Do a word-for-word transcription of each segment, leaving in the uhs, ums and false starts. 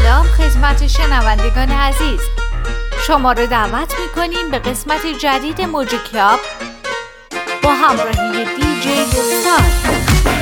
سلام خدمت شنوندگان عزیز، شما رو دعوت میکنیم به قسمت جدید موج کلاب با همراهی دی جی استاد.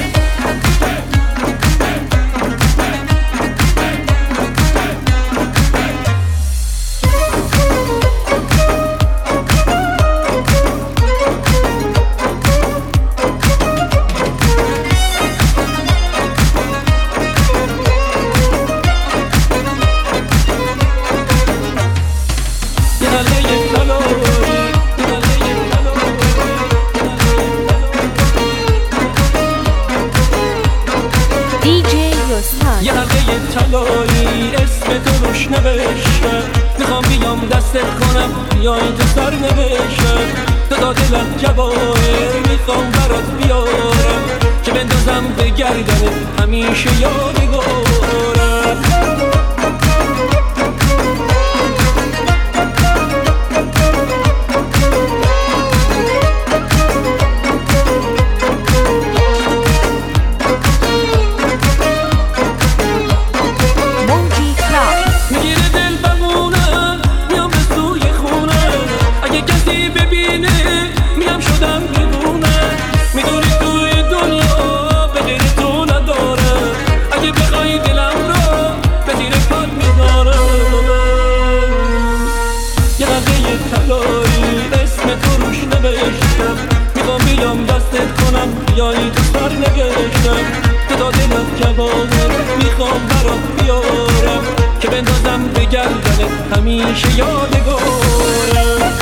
یه حلقه طلایی اسم تو روش نوشتم، میخوام بیام دستت کنم بیای تو سر نوشتم. تو داده دلم جواهر میخوام برات بیارم که بندازم به گردنت همیشه یادگارم. میخوام بیام دستت کنم بیایی تو سر نگشتم. تو داده دلم جواهر میخوام برات بیارم که بندازم به گردنت همیشه یادگارم.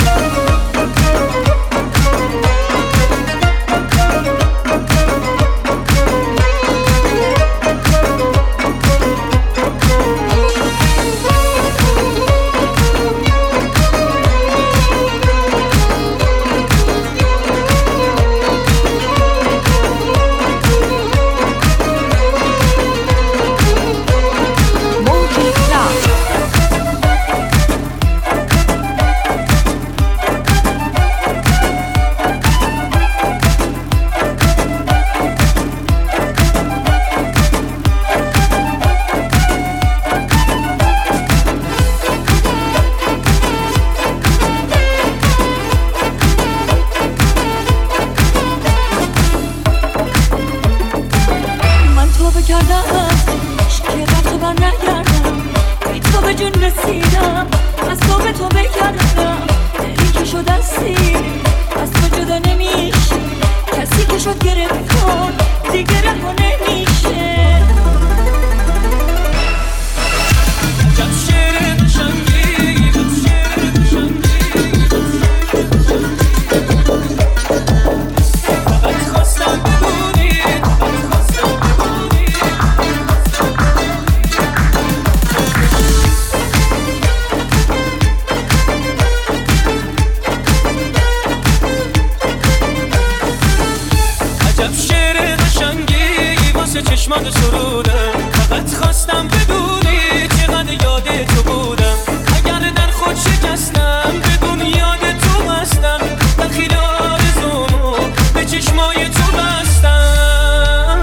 چشمان سرودم فقط خواستم بدونی چقدر یاد تو بودم. اگر در خود شکستم بدون یاد تو هستم، دخیل آرزومو به چشمای تو بستم.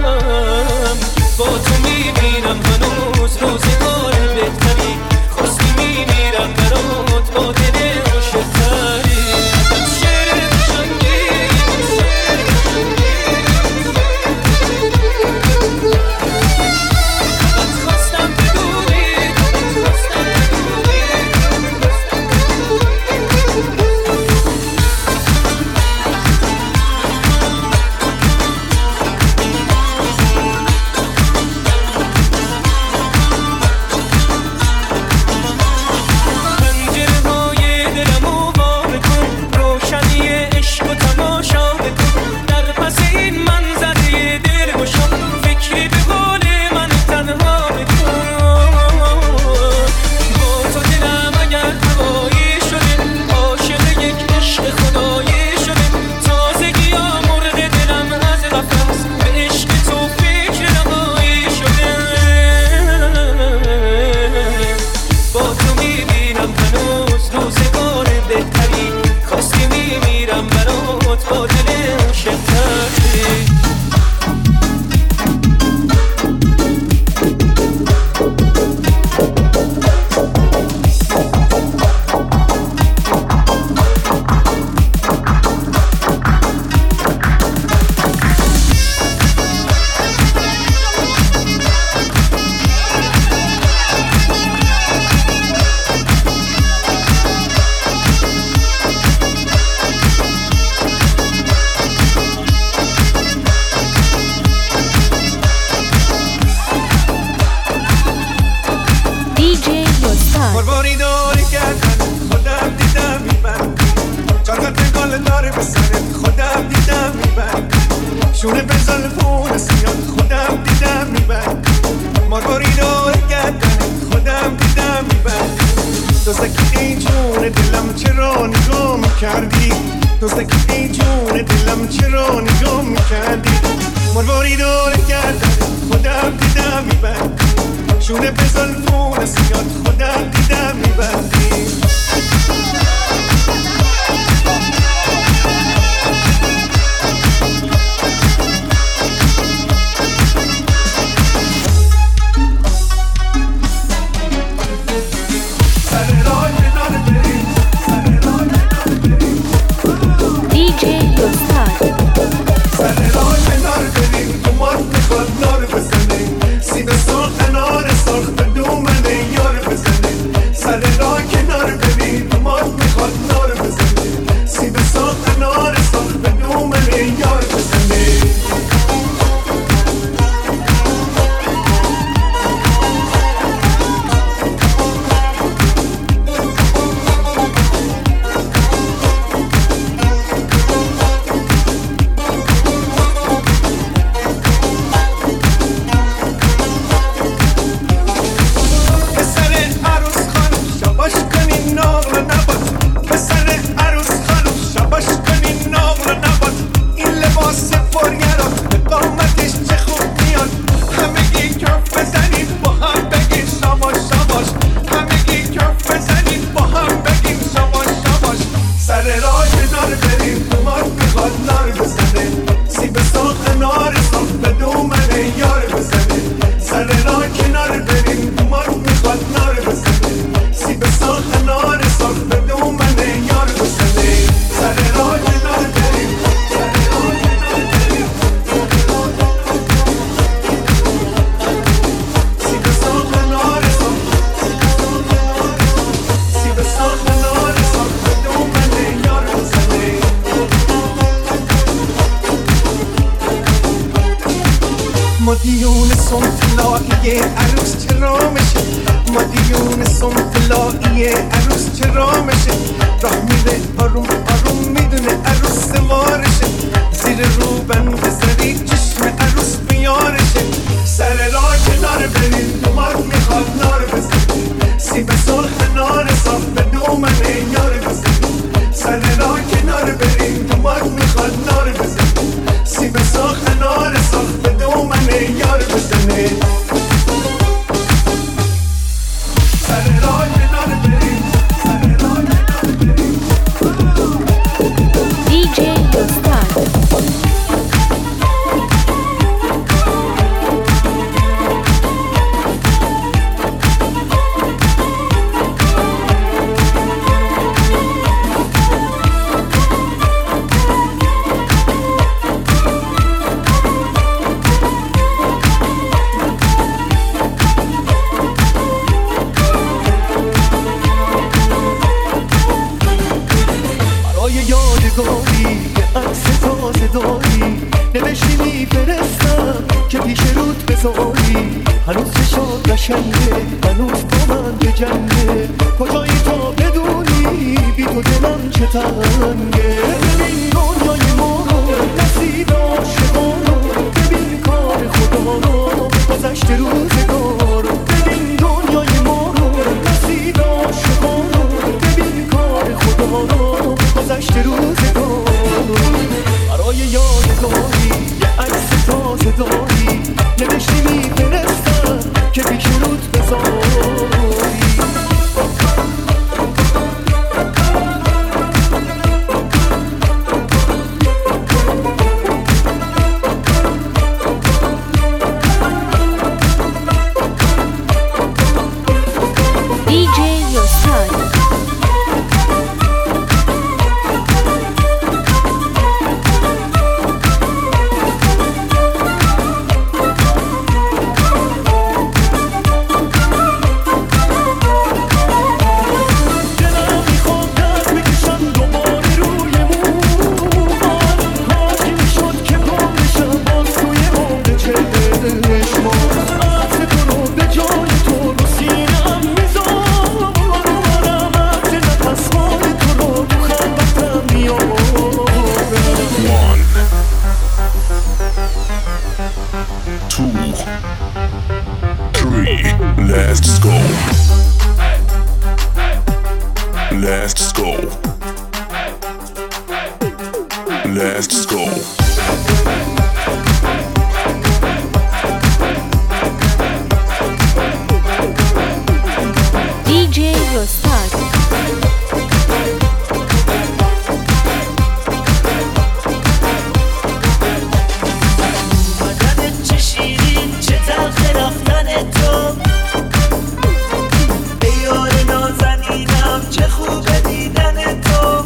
با تو میبینم هنوز روزگار بهتری، خواستی میمیرم برات با دل عاشق‌تری. شونه به زلفون سیاد خودم دیدم میبند ماروری دور گردن خودم دیدم میبند دوستکی ای جون دلم چرا نگاه میکردی دوستکی ای جون دلم چرا نگاه میکردی ماروری دور گردن خودم دیدم میبند شونه به زلفون سیاد خودم دیدم میبندی مدیون سنفلایی عروس چرا میشه مدیون سنفلایی عروس چرا میشه راه میره آروم آروم میدونه عروس وارشه زیر رو بند زدی چشم عروس بیارشه سر راه کنار بریم دومار میخواد نار بزنی سیب سرخ نار صاف به دومن یار بزنی سر راه کنار بریم دومار میخواد نار بزنی سیب سرخ نار صاف به دومن یار بزنی سر راه کنار بریم سر راه کنار بریم دی جی استاد هنوز چشات قشنگه هنوز با من به جنگه کجایی تا بدونی بی تو دلم چه تنگه ببین دنیای ما رو نسید عاشقان رو ببین کار خدا رو گذشته روزگار رو ببین دنیای ما رو نسید عاشقان رو ببین کار خدا رو گذشته روزگار رو برای یادگاری یه عکس تازه داری نوشتی میفرستم که پیش رود بذاری دی جی استاد three, let's go. Let's go. Let's go. دی جی رستاد. مددت چه شیرین چه تلخ رفتن تو، ای یار نازنینم چه خوبه دیدن تو،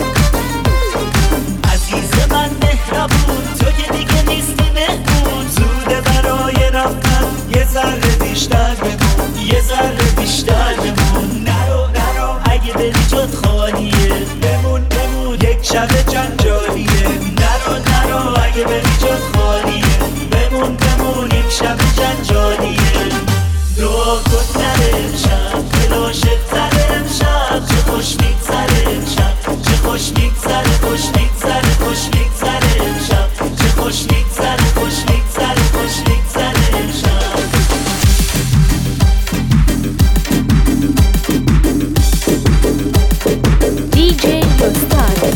عزیز من مهربون تو که دیگه نیستی مهمون، زوده برای رفتن یه ذره بیشتر بمون، یه ذره بیشتر بمون، نرو نرو اگه دلی جد خالیه، بمون بمون یک شب جنجالیه، نرو نرو اگه دلی جد خالیه، بمون بمون یک شب جنجالیه، دعا کن نره امشب دل عاشق تره امشب، چه خوش میگذره امشب، چه خوش میگذره خوش میگذره خوش میگذره امشب، چه خوش میگذره خوش میگذره خوش میگذره امشب. دی جی رستاد.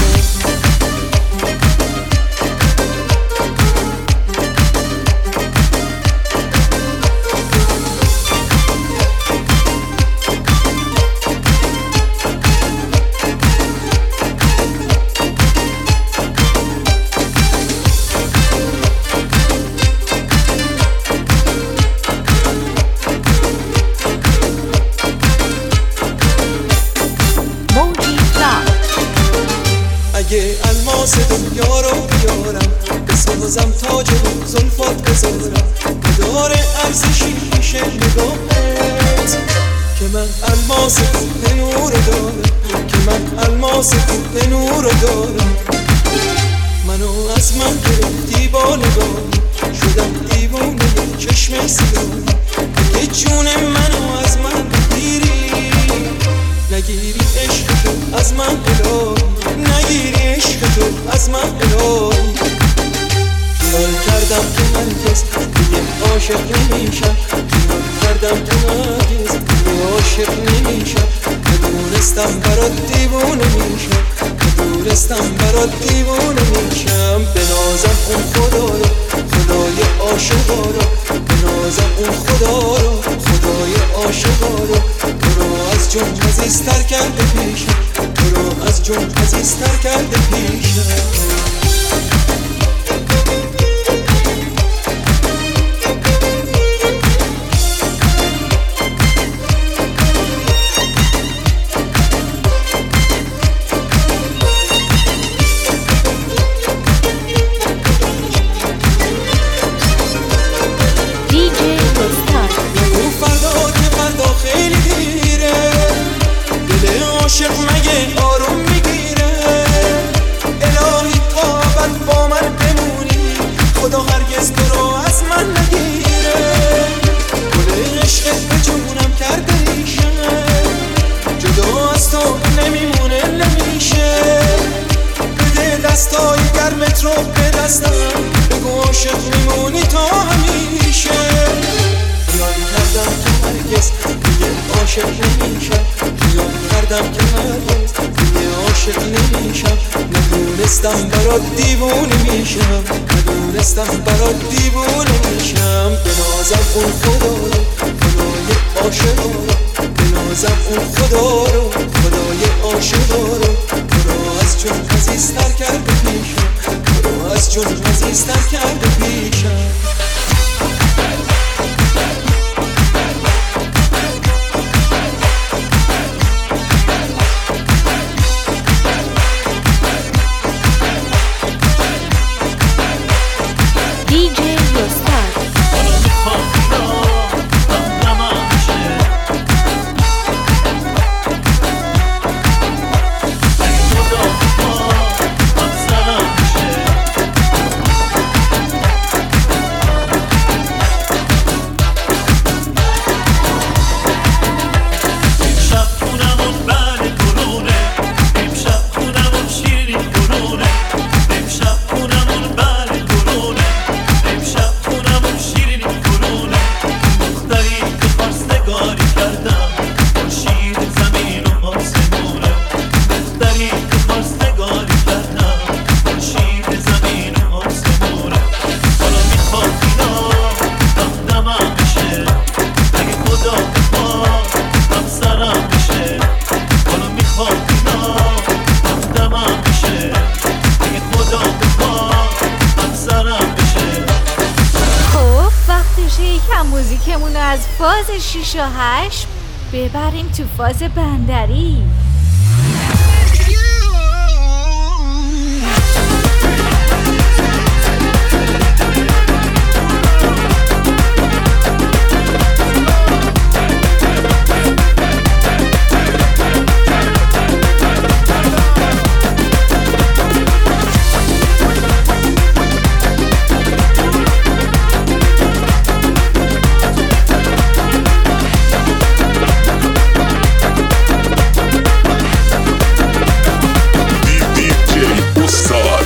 اگه الماس دنیا رو بیارم بسازم تاج رو زلفات بذارم، نداره ارزشی میشه نگاهت که من الماس کوه نور دارم، که من الماس کوه نور دارم، منو از من گرفتی با نگاهی شدم دیوونه چشم سیاهی، اگه جون منو از من بگیری نگیری عشق تو از من الهی، نگیری عشق تو از من الهی، خیال کردم که هرگز دیگه عاشق نمیشم، خیال کردم که هرگز دیگه عاشق نمیشم، ندونستم برات دیوونه میشم، ندونستم برات دیوونه میشم، بنازم اون خدا رو خدای عاشقا رو، بنازم اون خدا رو خدای عاشقا رو، برو از جون عزیزتر کرده پیشم، برو از جون عزیزتر کرده پیشم. عاشق مگه آروم میگیره، الهی تا ابد با من بمونی، خدا هرگز تو رو از من نگیره، گل عشقت به جونم کرده ریشه، جدا از تو نمیمونه نمیشه، بده دستای گرمت رو به دستم، بگو عاشق میمونی تا همیشه، خیال کردم که هرگز دیگه عاشق نمیشم، خیال کردم که هرگز دیگه عاشق نمیشم، ندونستم برات دیوونه میشم، ندونستم برات دیوونه میشم، بنازم اون خدا رو خدای عاشقا رو، بنازم اون خدا رو خدای عاشقا رو، برو از جون عزیزتر کرده پیشم، برو از جون عزیزتر کرده پیشم. امشب خونمون خودمون رو از فاز شیش و هشت ببریم تو فاز بندری. D J Ustad.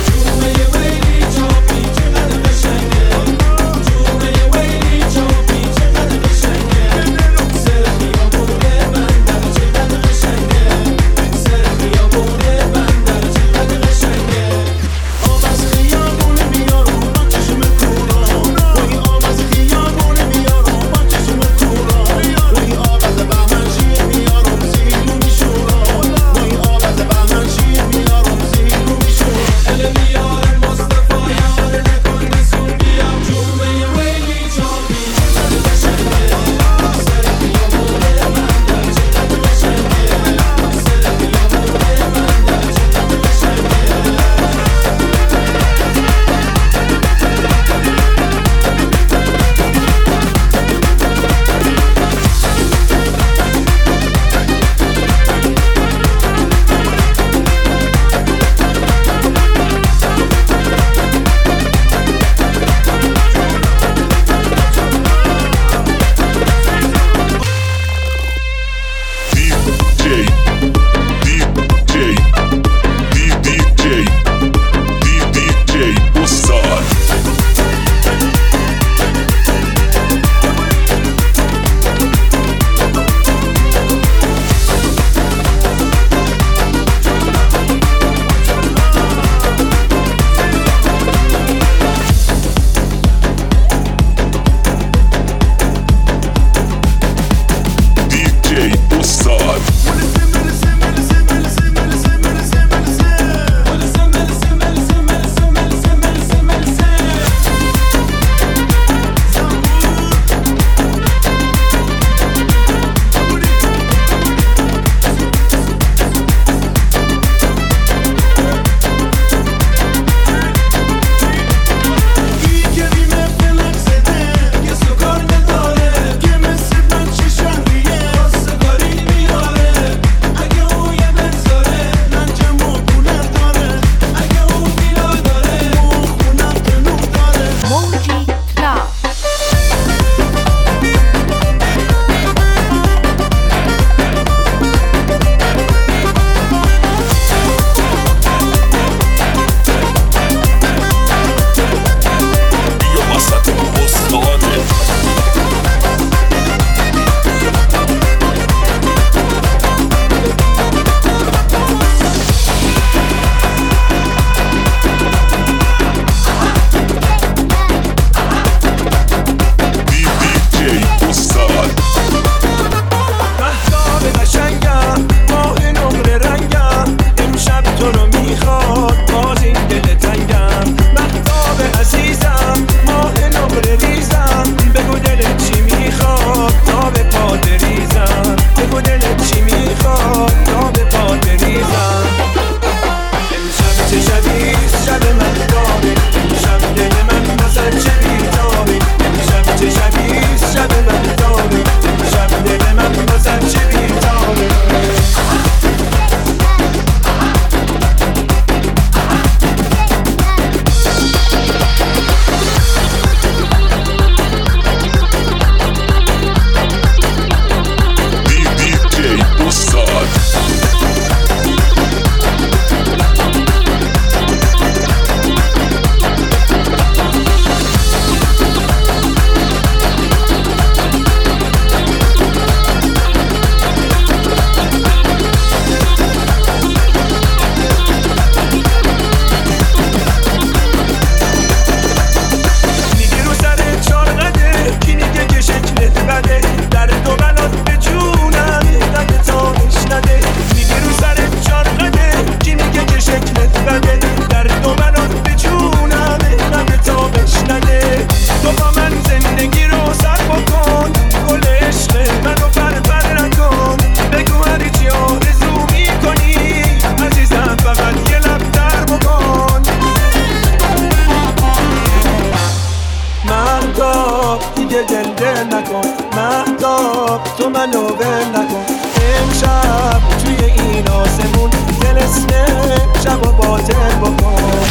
مهتاب دیگه دل دل نکن، مهتاب تو منو ول نکن. امشب توی این آسمون دلسنه شب و باطل بکن.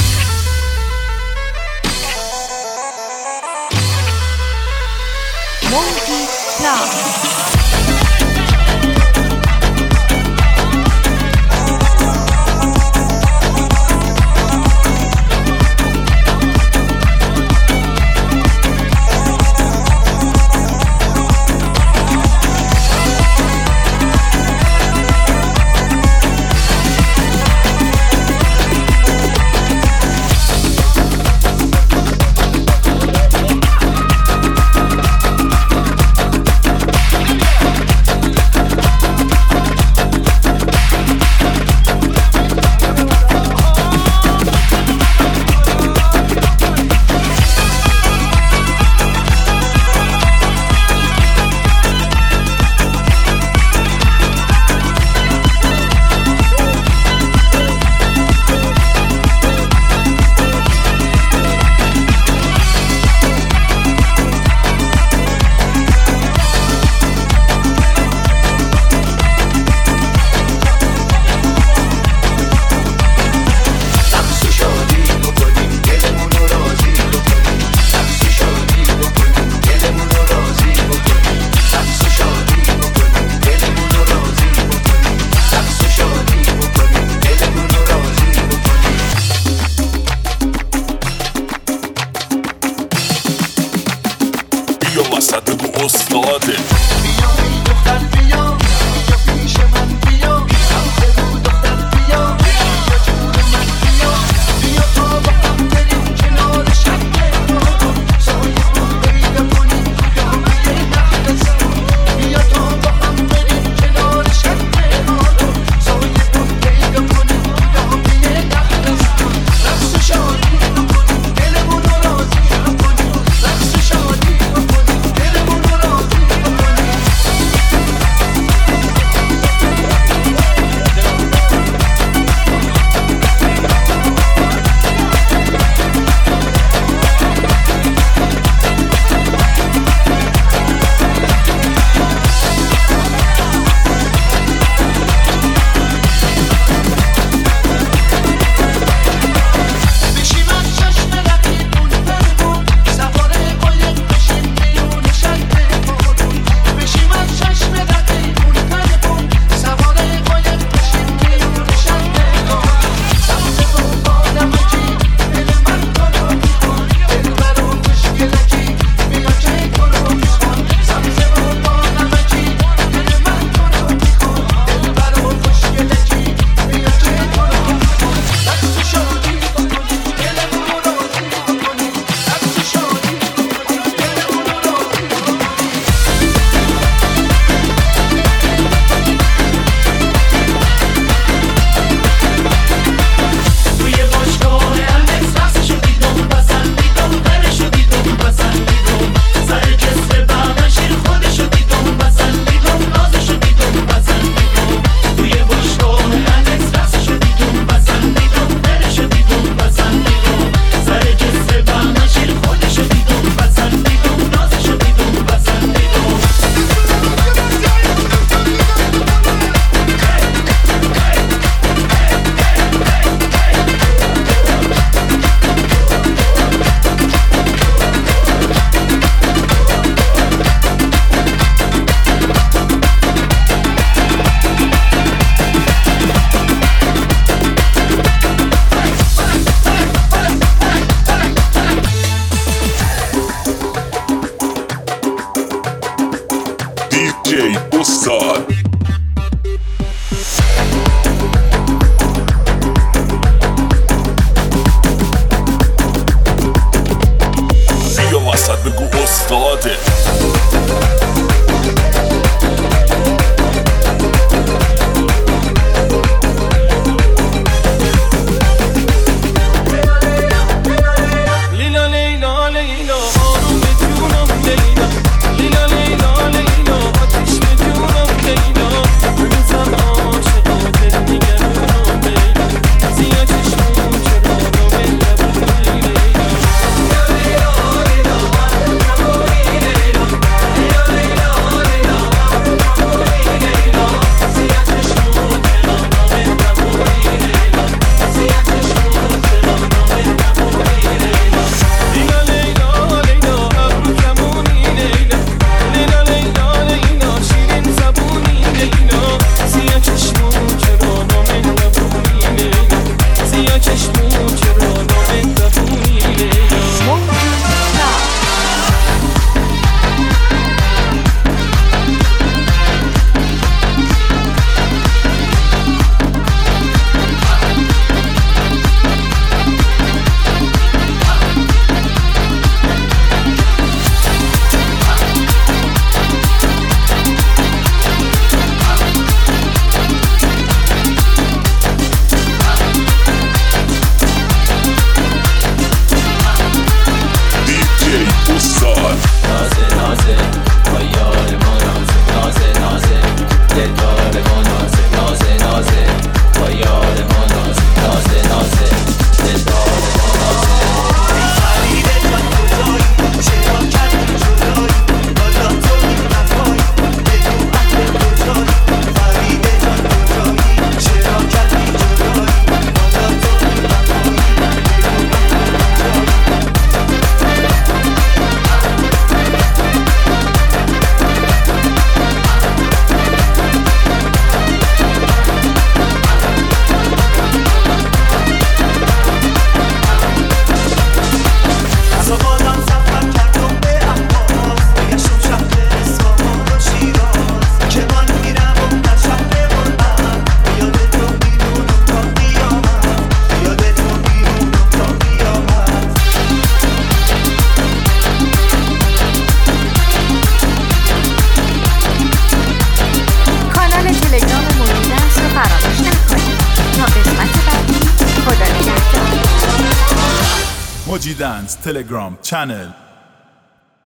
موجی کلاب. start. نازه نازه با یار ما نازه نازه نازه دلدار ما نازه نازه نازه با یار ما نازه نازه نازه دلدار ما نازه فریده من کجایی چرا کردی جدایی بالا تو نفایی بگو اهل کجایی فریده من کجایی چرا کردی جدایی بالا تو نفایی بگو کانال تلگرام موجی دنس رو فراموش نکنید. تا قسمت بعدی خدا نگهدار. موجی دنس تلگرام چنل